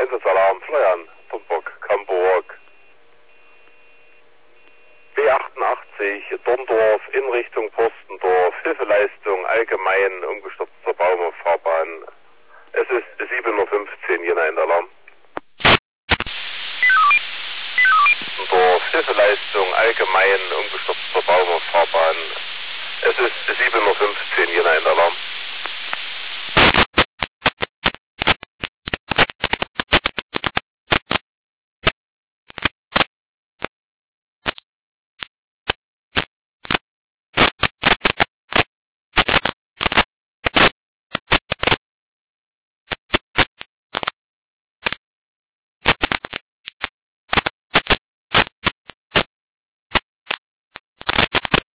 Einsatzsalarm, Fleuern, Tumburg, Camburg. B88, Dorndorf in Richtung Forstendorf, Hilfeleistung allgemein, umgestürzter Baum auf Fahrbahn. Es ist 7:15 Uhr, Jena in Alarm. Dorf, Hilfeleistung allgemein, umgestürzter Baum auf Fahrbahn. Es ist 7:15 Uhr, Jena in Alarm.